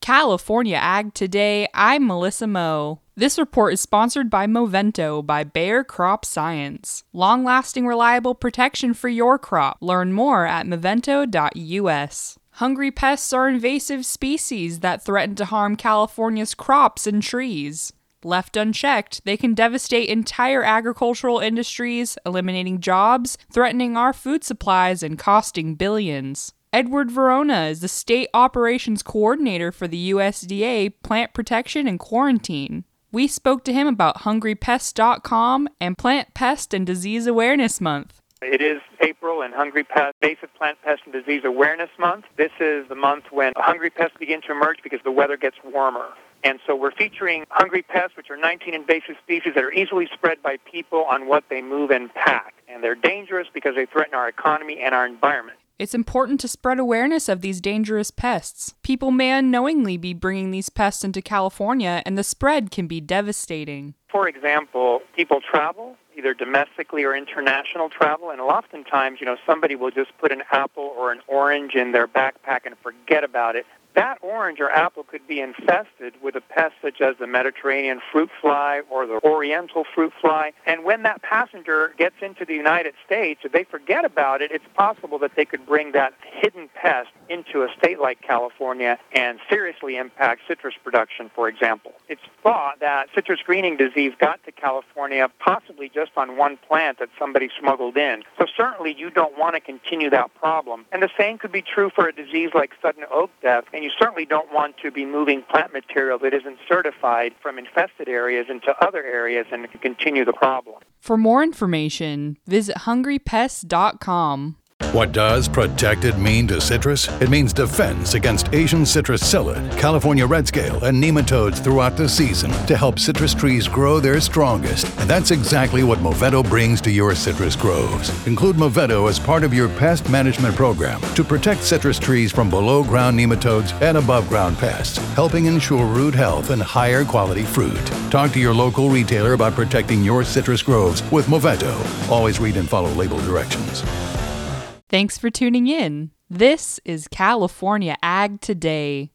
California Ag Today, I'm Melissa Moe. This report is sponsored by Movento by Bayer Crop Science. Long-lasting, reliable protection for your crop. Learn more at movento.us. Hungry pests are invasive species that threaten to harm California's crops and trees. Left unchecked, they can devastate entire agricultural industries, eliminating jobs, threatening our food supplies, and costing billions. Edward Verona is the State Operations Coordinator for the USDA Plant Protection and Quarantine. We spoke to him about HungryPest.com and Plant Pest and Disease Awareness Month. It is April and Hungry Pest, Invasive Plant Pest and Disease Awareness Month. This is the month when hungry pests begin to emerge because the weather gets warmer. And so we're featuring hungry pests, which are 19 invasive species that are easily spread by people on what they move and pack. And they're dangerous because they threaten our economy and our environment. It's important to spread awareness of these dangerous pests. People may unknowingly be bringing these pests into California, and the spread can be devastating. For example, people travel, either domestically or international travel, and oftentimes, somebody will just put an apple or an orange in their backpack and forget about it. That orange or apple could be infested with a pest such as the Mediterranean fruit fly or the Oriental fruit fly. And when that passenger gets into the United States, if they forget about it, it's possible that they could bring that hidden pest into a state like California and seriously impact citrus production, for example. It's thought that citrus greening disease got to California possibly just on one plant that somebody smuggled in. So certainly you don't want to continue that problem. And the same could be true for a disease like sudden oak death. And you certainly don't want to be moving plant material that isn't certified from infested areas into other areas and continue the problem. For more information, visit hungrypests.com. What does protected mean to citrus? It means defense against Asian citrus psyllid, California red scale, and nematodes throughout the season to help citrus trees grow their strongest. And that's exactly what Movento brings to your citrus groves. Include Movento as part of your pest management program to protect citrus trees from below-ground nematodes and above-ground pests, helping ensure root health and higher quality fruit. Talk to your local retailer about protecting your citrus groves with Movento. Always read and follow label directions. Thanks for tuning in. This is California Ag Today.